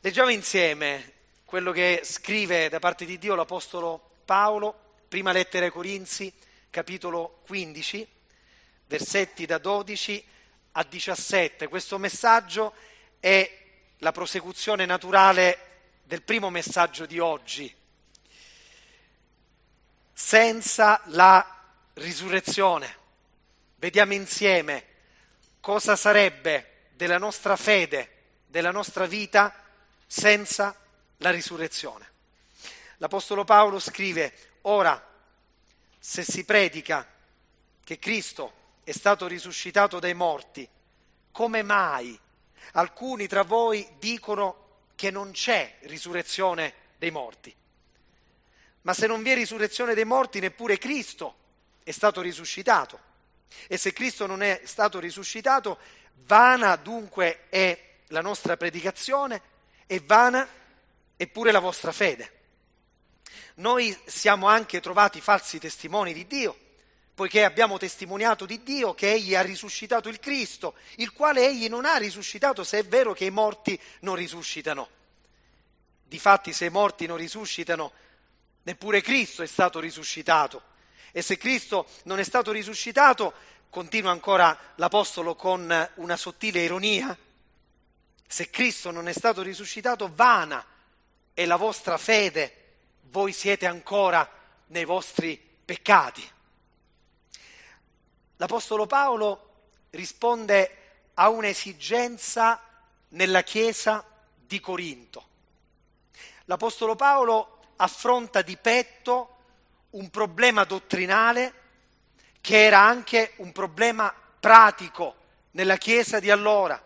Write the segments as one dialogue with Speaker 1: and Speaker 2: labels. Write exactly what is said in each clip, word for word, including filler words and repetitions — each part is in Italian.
Speaker 1: Leggiamo insieme quello che scrive da parte di Dio l'Apostolo Paolo, prima lettera ai Corinzi, capitolo quindici, versetti da dodici a diciassette. Questo messaggio è la prosecuzione naturale del primo messaggio di oggi. Senza la risurrezione, vediamo insieme cosa sarebbe della nostra fede, della nostra vita senza la risurrezione. L'Apostolo Paolo scrive: ora, se si predica che Cristo è stato risuscitato dai morti, come mai alcuni tra voi dicono che non c'è risurrezione dei morti? Ma se non vi è risurrezione dei morti, neppure Cristo è stato risuscitato. E se Cristo non è stato risuscitato, vana dunque è la nostra predicazione e vana è pure la vostra fede. Noi siamo anche trovati falsi testimoni di Dio, poiché abbiamo testimoniato di Dio che Egli ha risuscitato il Cristo, il quale Egli non ha risuscitato, se è vero che i morti non risuscitano. Difatti, se i morti non risuscitano, neppure Cristo è stato risuscitato. E se Cristo non è stato risuscitato, continua ancora l'Apostolo con una sottile ironia, se Cristo non è stato risuscitato, vana è la vostra fede, voi siete ancora nei vostri peccati. L'Apostolo Paolo risponde a un'esigenza nella Chiesa di Corinto. L'Apostolo Paolo affronta di petto un problema dottrinale che era anche un problema pratico nella Chiesa di allora.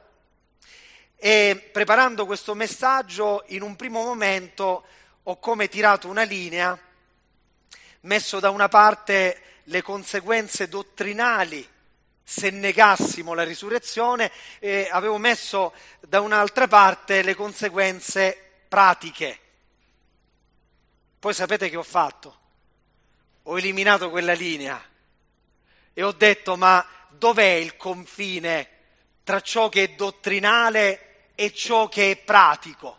Speaker 1: E preparando questo messaggio, in un primo momento ho come tirato una linea, messo da una parte le conseguenze dottrinali se negassimo la risurrezione, e avevo messo da un'altra parte le conseguenze pratiche. Poi sapete che ho fatto? Ho eliminato quella linea e ho detto: ma dov'è il confine tra ciò che è dottrinale e ciò che è pratico?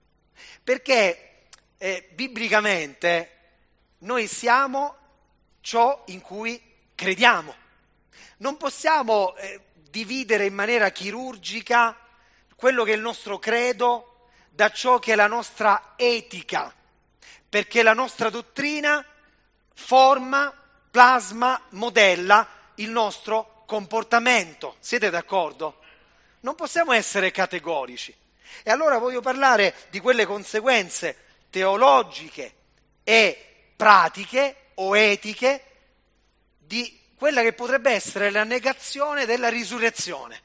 Speaker 1: Perché eh, biblicamente noi siamo ciò in cui crediamo. Non possiamo eh, dividere in maniera chirurgica quello che è il nostro credo da ciò che è la nostra etica, perché la nostra dottrina forma, plasma, modella il nostro comportamento. Siete d'accordo? Non possiamo essere categorici. E allora voglio parlare di quelle conseguenze teologiche e pratiche o etiche di quella che potrebbe essere la negazione della risurrezione.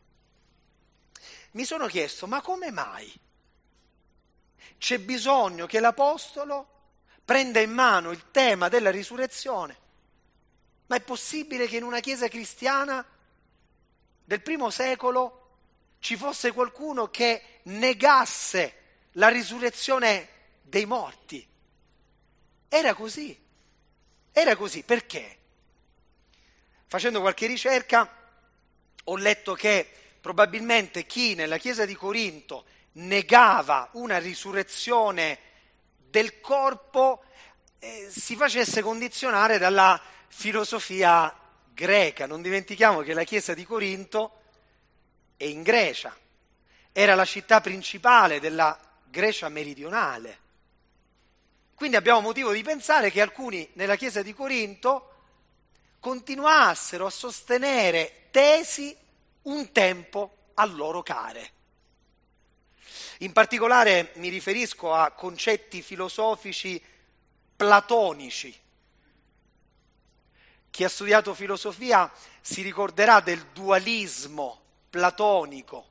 Speaker 1: Mi sono chiesto: ma come mai c'è bisogno che l'Apostolo prenda in mano il tema della risurrezione? Ma è possibile che in una chiesa cristiana del primo secolo ci fosse qualcuno che negasse la risurrezione dei morti? Era così. Era così. Perché? Facendo qualche ricerca ho letto che probabilmente chi nella chiesa di Corinto negava una risurrezione del corpo eh, si facesse condizionare dalla filosofia greca. Non dimentichiamo che la chiesa di Corinto è in Grecia, era la città principale della Grecia meridionale. Quindi abbiamo motivo di pensare che alcuni nella chiesa di Corinto continuassero a sostenere tesi un tempo a loro care. In particolare mi riferisco a concetti filosofici platonici. Chi ha studiato filosofia si ricorderà del dualismo platonico.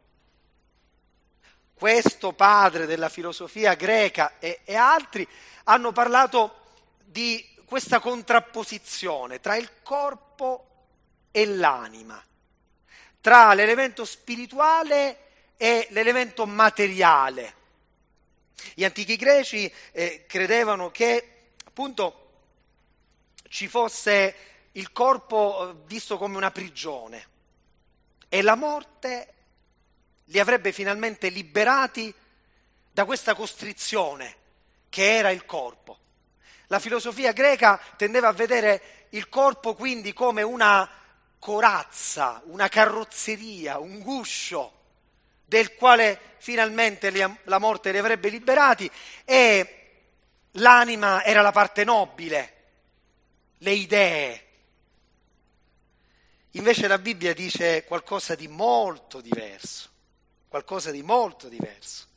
Speaker 1: Questo padre della filosofia greca e, e altri hanno parlato di questa contrapposizione tra il corpo e l'anima, tra l'elemento spirituale e l'elemento materiale. Gli antichi greci eh, credevano che appunto ci fosse il corpo eh, visto come una prigione e la morte li avrebbe finalmente liberati da questa costrizione che era il corpo. La filosofia greca tendeva a vedere il corpo quindi come una corazza, una carrozzeria, un guscio del quale finalmente la morte li avrebbe liberati, e l'anima era la parte nobile, le idee. Invece la Bibbia dice qualcosa di molto diverso, qualcosa di molto diverso.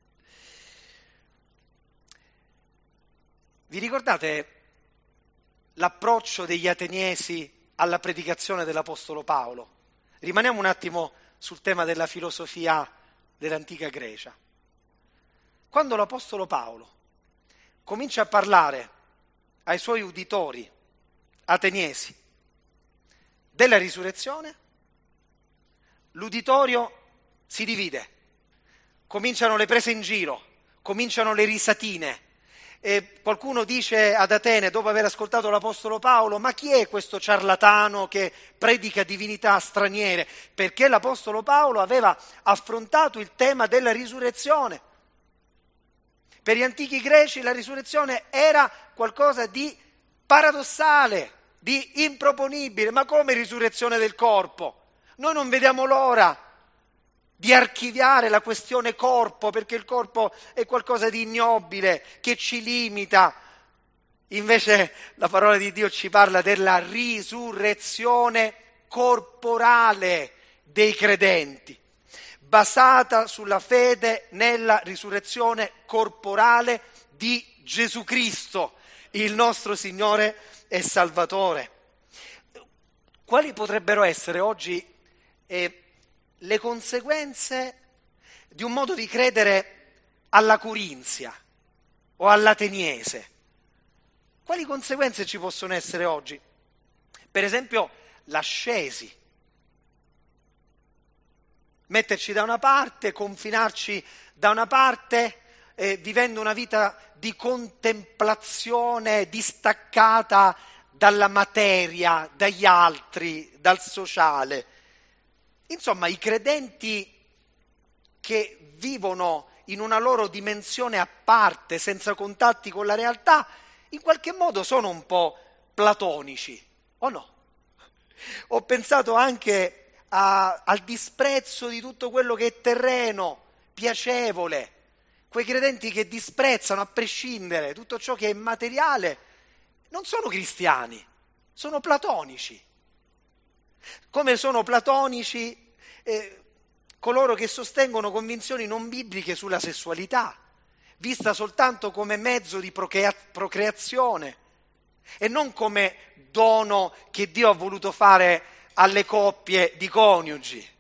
Speaker 1: Vi ricordate l'approccio degli ateniesi alla predicazione dell'Apostolo Paolo? Rimaniamo un attimo sul tema della filosofia dell'antica Grecia. Quando l'Apostolo Paolo comincia a parlare ai suoi uditori ateniesi della risurrezione, l'uditorio si divide, cominciano le prese in giro, cominciano le risatine. E qualcuno dice ad Atene, dopo aver ascoltato l'Apostolo Paolo: ma chi è questo ciarlatano che predica divinità straniere? Perché l'Apostolo Paolo aveva affrontato il tema della risurrezione. Per gli antichi greci la risurrezione era qualcosa di paradossale, di improponibile. Ma come risurrezione del corpo? Noi non vediamo l'ora di archiviare la questione corpo, perché il corpo è qualcosa di ignobile, che ci limita. Invece la parola di Dio ci parla della risurrezione corporale dei credenti, basata sulla fede nella risurrezione corporale di Gesù Cristo, il nostro Signore e Salvatore. Quali potrebbero essere oggi eh, le conseguenze di un modo di credere alla corinzia o all'ateniese? Quali conseguenze ci possono essere oggi? Per esempio l'ascesi. Metterci da una parte, confinarci da una parte, eh, vivendo una vita di contemplazione distaccata dalla materia, dagli altri, dal sociale. Insomma, i credenti che vivono in una loro dimensione a parte, senza contatti con la realtà, in qualche modo sono un po' platonici, o no? Ho pensato anche a, al disprezzo di tutto quello che è terreno, piacevole, quei credenti che disprezzano a prescindere tutto ciò che è materiale, non sono cristiani, sono platonici. Come sono platonici eh, coloro che sostengono convinzioni non bibliche sulla sessualità, vista soltanto come mezzo di procrea- procreazione e non come dono che Dio ha voluto fare alle coppie di coniugi.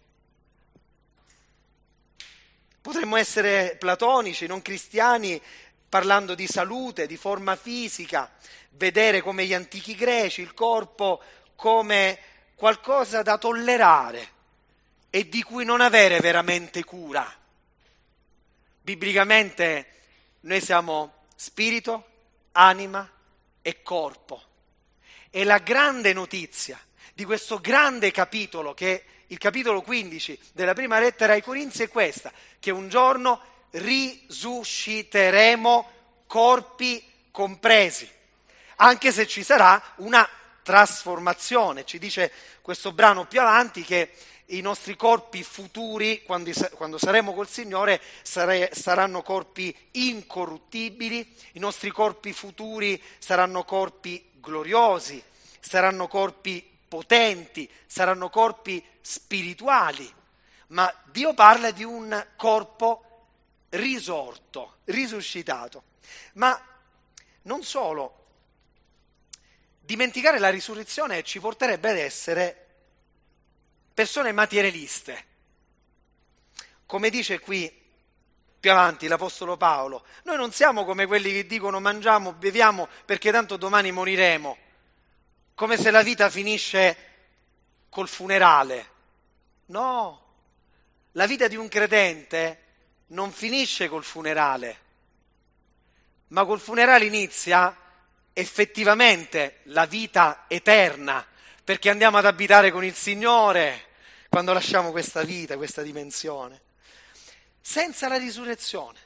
Speaker 1: Potremmo essere platonici, non cristiani, parlando di salute, di forma fisica, vedere come gli antichi greci il corpo come qualcosa da tollerare e di cui non avere veramente cura. Biblicamente noi siamo spirito, anima e corpo. E la grande notizia di questo grande capitolo, che è il capitolo quindici della prima lettera ai Corinzi, è questa: che un giorno risusciteremo corpi compresi, anche se ci sarà una trasformazione. Ci dice questo brano più avanti che i nostri corpi futuri, quando, quando saremo col Signore, sare, saranno corpi incorruttibili, i nostri corpi futuri saranno corpi gloriosi, saranno corpi potenti, saranno corpi spirituali. Ma Dio parla di un corpo risorto, risuscitato. Ma non solo. Dimenticare la risurrezione ci porterebbe ad essere persone materialiste. Come dice qui più avanti l'Apostolo Paolo, noi non siamo come quelli che dicono mangiamo, beviamo perché tanto domani moriremo, come se la vita finisce col funerale. No, la vita di un credente non finisce col funerale, ma col funerale inizia effettivamente la vita eterna, perché andiamo ad abitare con il Signore quando lasciamo questa vita, questa dimensione. Senza la risurrezione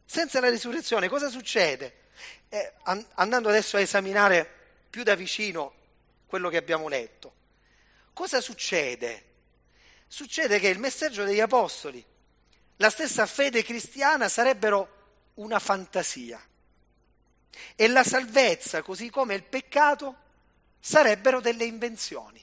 Speaker 1: Senza la risurrezione cosa succede? Eh, an- andando adesso a esaminare più da vicino quello che abbiamo letto, cosa succede? Succede che il messaggio degli apostoli, la stessa fede cristiana sarebbero una fantasia e la salvezza, così come il peccato, sarebbero delle invenzioni.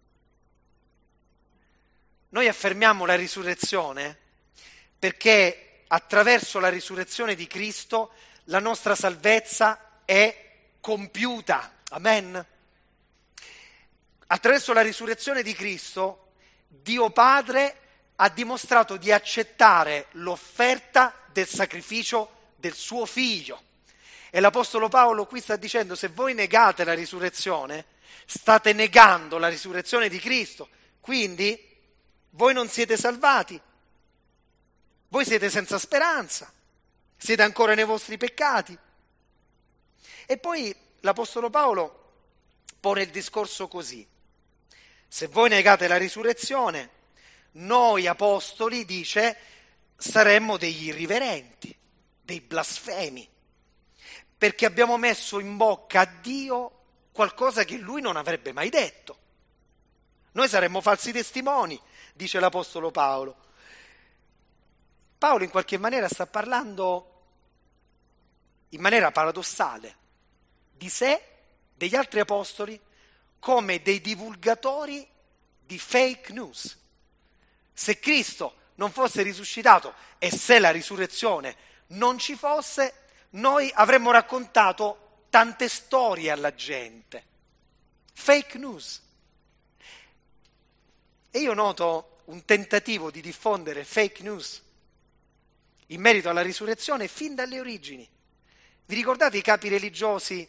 Speaker 1: Noi affermiamo la risurrezione perché attraverso la risurrezione di Cristo la nostra salvezza è compiuta. Amen. Attraverso la risurrezione di Cristo, Dio Padre ha dimostrato di accettare l'offerta del sacrificio del suo Figlio. E l'Apostolo Paolo qui sta dicendo: se voi negate la risurrezione, state negando la risurrezione di Cristo. Quindi voi non siete salvati, voi siete senza speranza, siete ancora nei vostri peccati. E poi l'Apostolo Paolo pone il discorso così: se voi negate la risurrezione, noi apostoli, dice, saremmo degli irriverenti, dei blasfemi, perché abbiamo messo in bocca a Dio qualcosa che Lui non avrebbe mai detto. Noi saremmo falsi testimoni, dice l'Apostolo Paolo. Paolo in qualche maniera sta parlando in maniera paradossale di sé, degli altri apostoli, come dei divulgatori di fake news. Se Cristo non fosse risuscitato e se la risurrezione non ci fosse, noi avremmo raccontato tante storie alla gente. Fake news. E io noto un tentativo di diffondere fake news in merito alla risurrezione fin dalle origini. Vi ricordate i capi religiosi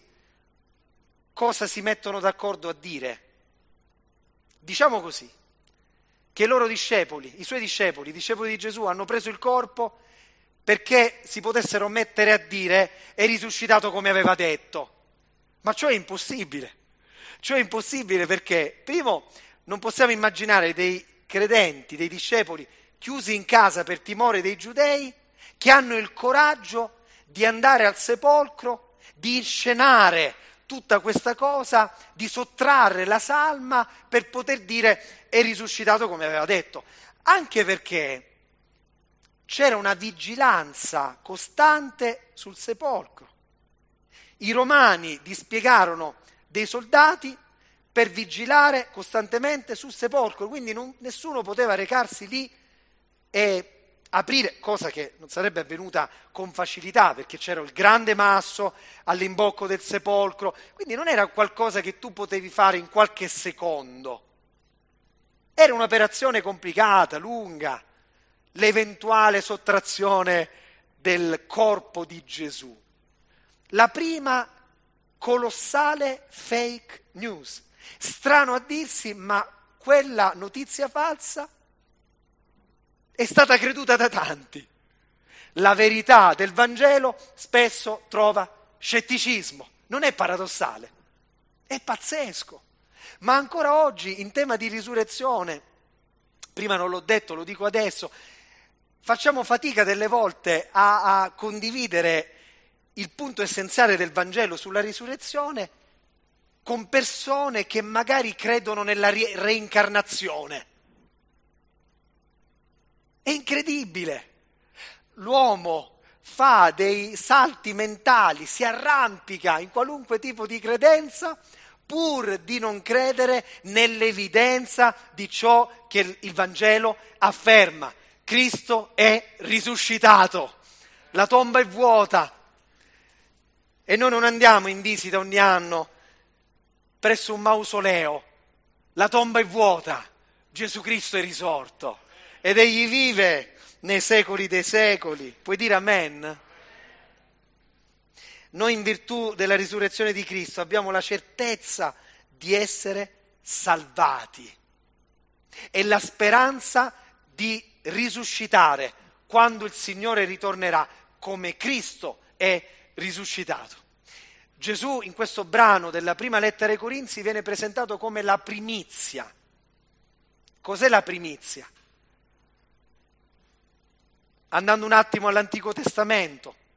Speaker 1: cosa si mettono d'accordo a dire? Diciamo così, che i loro discepoli, i suoi discepoli, i discepoli di Gesù, hanno preso il corpo perché si potessero mettere a dire: è risuscitato come aveva detto. Ma ciò è impossibile. Ciò è impossibile perché, primo, non possiamo immaginare dei credenti, dei discepoli chiusi in casa per timore dei giudei, che hanno il coraggio di andare al sepolcro, di inscenare tutta questa cosa, di sottrarre la salma per poter dire: è risuscitato come aveva detto. Anche perché c'era una vigilanza costante sul sepolcro. I romani dispiegarono dei soldati per vigilare costantemente sul sepolcro, quindi non, nessuno poteva recarsi lì e aprire, cosa che non sarebbe avvenuta con facilità perché c'era il grande masso all'imbocco del sepolcro, quindi non era qualcosa che tu potevi fare in qualche secondo. Era un'operazione complicata, lunga, l'eventuale sottrazione del corpo di Gesù. La prima colossale fake news. Strano a dirsi, ma quella notizia falsa è stata creduta da tanti. La verità del Vangelo spesso trova scetticismo. Non è paradossale, è pazzesco. Ma ancora oggi, in tema di risurrezione, prima non l'ho detto, lo dico adesso, facciamo fatica delle volte a, a condividere il punto essenziale del Vangelo sulla risurrezione con persone che magari credono nella re- reincarnazione. È incredibile. L'uomo fa dei salti mentali, si arrampica in qualunque tipo di credenza pur di non credere nell'evidenza di ciò che il Vangelo afferma. Cristo è risuscitato, la tomba è vuota e noi non andiamo in visita ogni anno presso un mausoleo, la tomba è vuota, Gesù Cristo è risorto ed egli vive nei secoli dei secoli. Puoi dire amen? Noi in virtù della risurrezione di Cristo abbiamo la certezza di essere salvati e la speranza di risuscitare quando il Signore ritornerà come Cristo è risuscitato. Gesù in questo brano della prima lettera ai Corinzi viene presentato come la primizia. Cos'è la primizia? Andando un attimo all'Antico Testamento,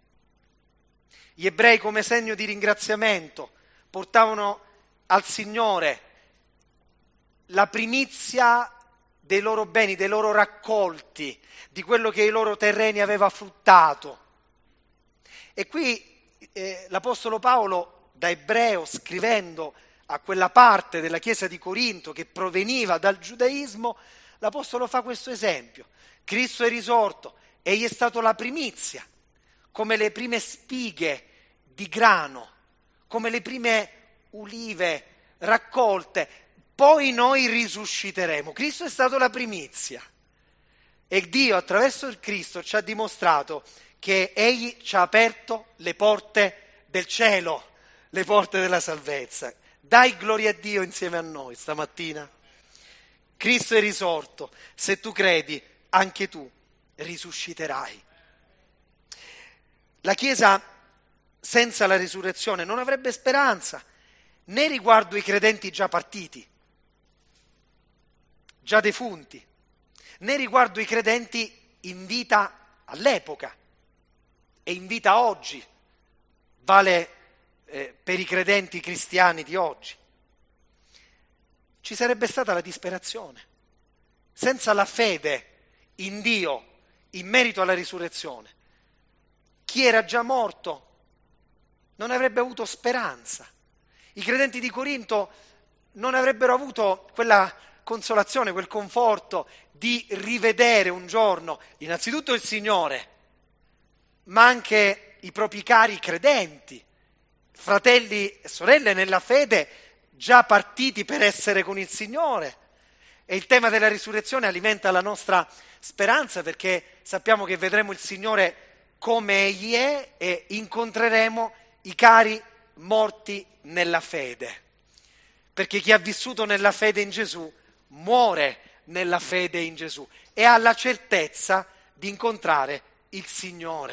Speaker 1: Gli ebrei, come segno di ringraziamento, portavano al Signore la primizia dei loro beni, dei loro raccolti, di quello che i loro terreni aveva fruttato. E qui eh, l'Apostolo Paolo, da ebreo, scrivendo a quella parte della Chiesa di Corinto che proveniva dal giudaismo, l'Apostolo fa questo esempio. Cristo è risorto, egli è stato la primizia, come le prime spighe di grano, come le prime ulive raccolte, poi noi risusciteremo. Cristo è stato la primizia e Dio attraverso il Cristo ci ha dimostrato che egli ci ha aperto le porte del cielo, le porte della salvezza. Dai gloria a Dio insieme a noi stamattina. Cristo è risorto, se tu credi anche tu risusciterai. La Chiesa senza la risurrezione non avrebbe speranza né riguardo i credenti già partiti, già defunti, né riguardo i credenti in vita all'epoca e in vita oggi, vale eh, per i credenti cristiani di oggi. Ci sarebbe stata la disperazione. Senza la fede in Dio, in merito alla risurrezione, chi era già morto non avrebbe avuto speranza. I credenti di Corinto non avrebbero avuto quella consolazione, quel conforto di rivedere un giorno innanzitutto il Signore, ma anche i propri cari credenti, fratelli e sorelle nella fede già partiti per essere con il Signore. E il tema della risurrezione alimenta la nostra speranza, perché sappiamo che vedremo il Signore come Egli è e incontreremo i cari morti nella fede, perché chi ha vissuto nella fede in Gesù muore nella fede in Gesù e ha la certezza di incontrare il Signore.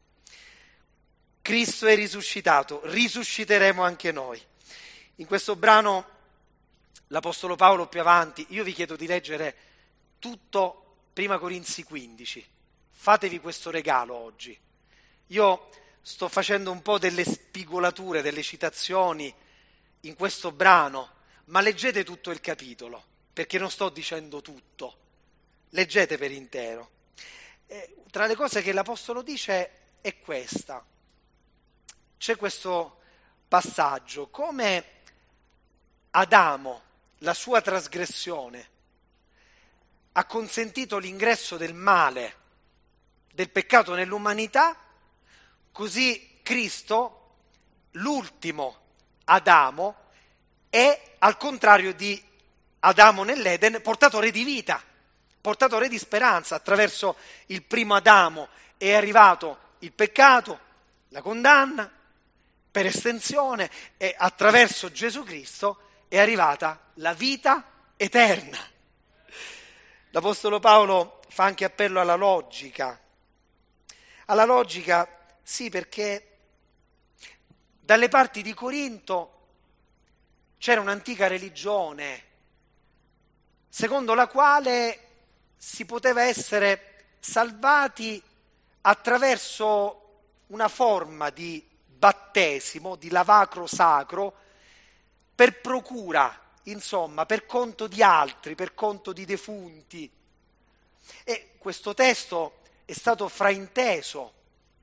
Speaker 1: Cristo è risuscitato, risusciteremo anche noi. In questo brano l'Apostolo Paolo più avanti, io vi chiedo di leggere tutto Prima Corinzi quindici, fatevi questo regalo oggi. Io sto facendo un po' delle spigolature, delle citazioni in questo brano, ma leggete tutto il capitolo, perché non sto dicendo tutto, leggete per intero. E tra le cose che l'Apostolo dice è questa, c'è questo passaggio, come Adamo, la sua trasgressione, ha consentito l'ingresso del male, del peccato nell'umanità, così Cristo, l'ultimo Adamo, è al contrario di Adamo nell'Eden, portatore di vita, portatore di speranza. Attraverso il primo Adamo è arrivato il peccato, la condanna, per estensione, e attraverso Gesù Cristo è arrivata la vita eterna. L'Apostolo Paolo fa anche appello alla logica. Alla logica, sì, perché dalle parti di Corinto c'era un'antica religione secondo la quale si poteva essere salvati attraverso una forma di battesimo, di lavacro sacro, per procura, insomma, per conto di altri, per conto di defunti. E questo testo è stato frainteso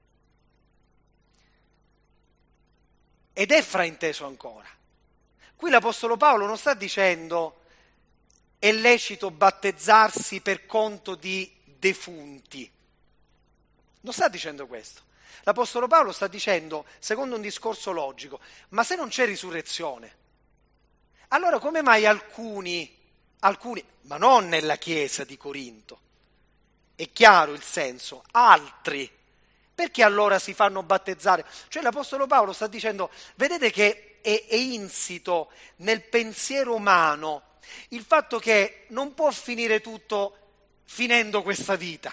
Speaker 1: ed è frainteso ancora. Qui l'Apostolo Paolo non sta dicendo è lecito battezzarsi per conto di defunti. Non sta dicendo questo. L'Apostolo Paolo sta dicendo, secondo un discorso logico, ma se non c'è risurrezione, allora come mai alcuni, alcuni, ma non nella Chiesa di Corinto, è chiaro il senso, altri, perché allora si fanno battezzare? Cioè l'Apostolo Paolo sta dicendo, vedete che è, è insito nel pensiero umano il fatto che non può finire tutto finendo questa vita.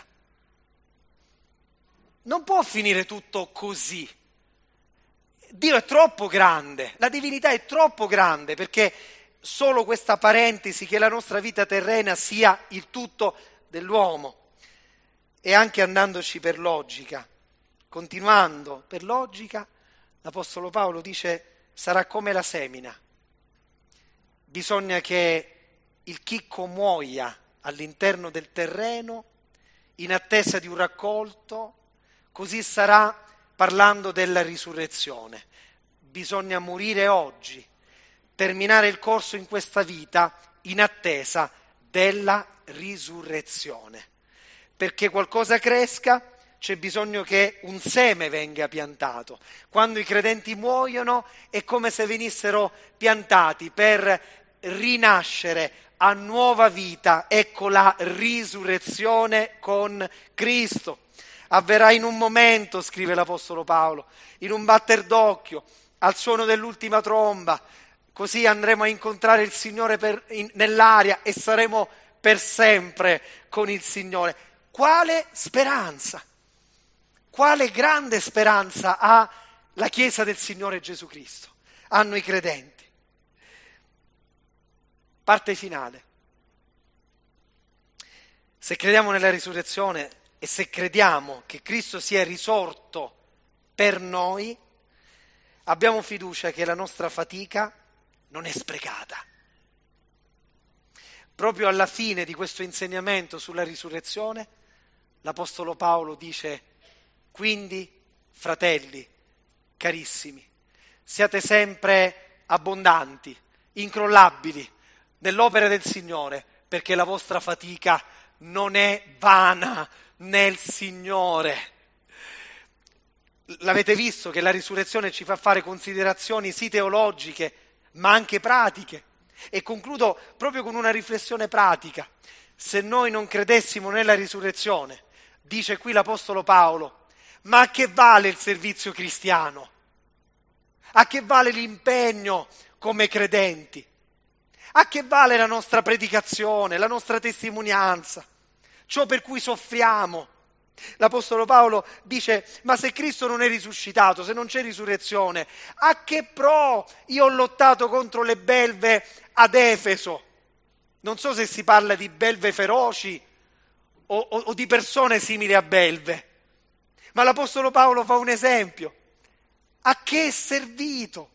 Speaker 1: Non può finire tutto così. Dio è troppo grande, la divinità è troppo grande perché solo questa parentesi che la nostra vita terrena sia il tutto dell'uomo. E anche andandoci per logica, continuando per logica, l'Apostolo Paolo dice sarà come la semina. Bisogna che il chicco muoia all'interno del terreno in attesa di un raccolto, così sarà parlando della risurrezione. Bisogna morire oggi, terminare il corso in questa vita in attesa della risurrezione. Perché qualcosa cresca c'è bisogno che un seme venga piantato. Quando i credenti muoiono è come se venissero piantati per rinascere a nuova vita. Ecco la risurrezione con Cristo. Avverrà in un momento, scrive l'Apostolo Paolo, in un batter d'occhio, al suono dell'ultima tromba. Così andremo a incontrare il Signore per, in, nell'aria e saremo per sempre con il Signore. Quale speranza! Quale grande speranza ha la Chiesa del Signore Gesù Cristo, hanno i credenti. Parte finale. Se crediamo nella risurrezione e se crediamo che Cristo sia risorto per noi, abbiamo fiducia che la nostra fatica non è sprecata. Proprio alla fine di questo insegnamento sulla risurrezione, l'Apostolo Paolo dice: quindi, fratelli, carissimi, siate sempre abbondanti, incrollabili nell'opera del Signore, perché la vostra fatica non è vana nel Signore. L'avete visto che la risurrezione ci fa fare considerazioni sì teologiche, ma anche pratiche. E concludo proprio con una riflessione pratica. Se noi non credessimo nella risurrezione, dice qui l'Apostolo Paolo, ma a che vale il servizio cristiano? A che vale l'impegno come credenti? A che vale la nostra predicazione, la nostra testimonianza, ciò per cui soffriamo? L'Apostolo Paolo dice: ma se Cristo non è risuscitato, se non c'è risurrezione, a che pro io ho lottato contro le belve ad Efeso? Non so se si parla di belve feroci o, o, o di persone simili a belve, ma l'Apostolo Paolo fa un esempio. A che è servito?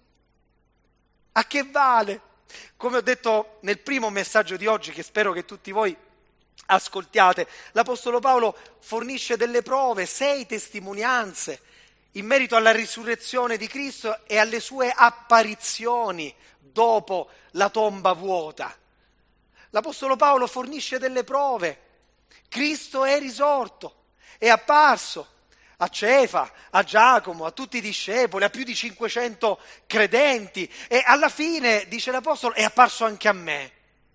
Speaker 1: A che vale? Come ho detto nel primo messaggio di oggi, che spero che tutti voi ascoltiate, l'Apostolo Paolo fornisce delle prove, sei testimonianze in merito alla risurrezione di Cristo e alle sue apparizioni dopo la tomba vuota. L'Apostolo Paolo fornisce delle prove. Cristo è risorto, è apparso a Cefa, a Giacomo, a tutti i discepoli, a più di cinquecento credenti, e alla fine, dice l'Apostolo, è apparso anche a me.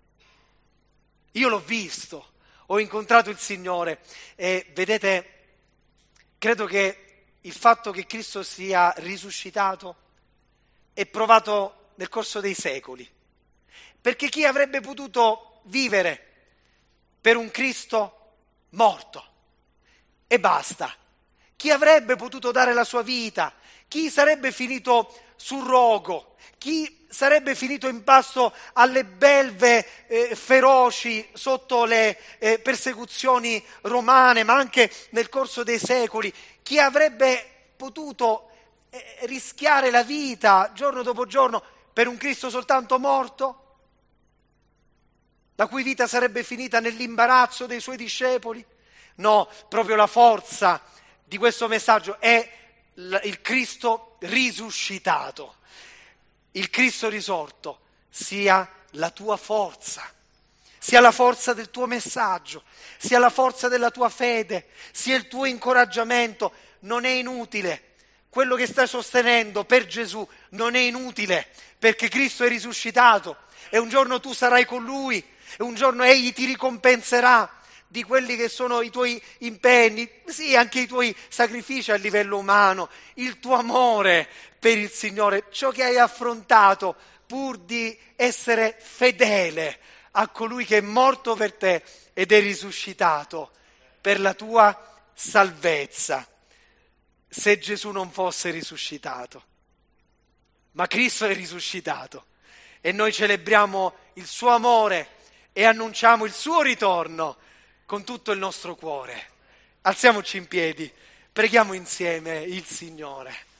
Speaker 1: Io l'ho visto, ho incontrato il Signore e vedete, credo che il fatto che Cristo sia risuscitato è provato nel corso dei secoli, perché chi avrebbe potuto vivere per un Cristo morto e basta? Chi avrebbe potuto dare la sua vita? Chi sarebbe finito sul rogo? Chi sarebbe finito in pasto alle belve eh, feroci sotto le eh, persecuzioni romane, ma anche nel corso dei secoli? Chi avrebbe potuto eh, rischiare la vita giorno dopo giorno per un Cristo soltanto morto? La cui vita sarebbe finita nell'imbarazzo dei suoi discepoli? No, proprio la forza di questo messaggio è il Cristo risuscitato. Il Cristo risorto sia la tua forza, sia la forza del tuo messaggio, sia la forza della tua fede, sia il tuo incoraggiamento. Non è inutile. Quello che stai sostenendo per Gesù non è inutile, perché Cristo è risuscitato e un giorno tu sarai con Lui e un giorno Egli ti ricompenserà di quelli che sono i tuoi impegni, sì, anche i tuoi sacrifici a livello umano, il tuo amore per il Signore, ciò che hai affrontato pur di essere fedele a colui che è morto per te ed è risuscitato per la tua salvezza. Se Gesù non fosse risuscitato, ma Cristo è risuscitato e noi celebriamo il suo amore e annunciamo il suo ritorno con tutto il nostro cuore. Alziamoci in piedi, preghiamo insieme il Signore.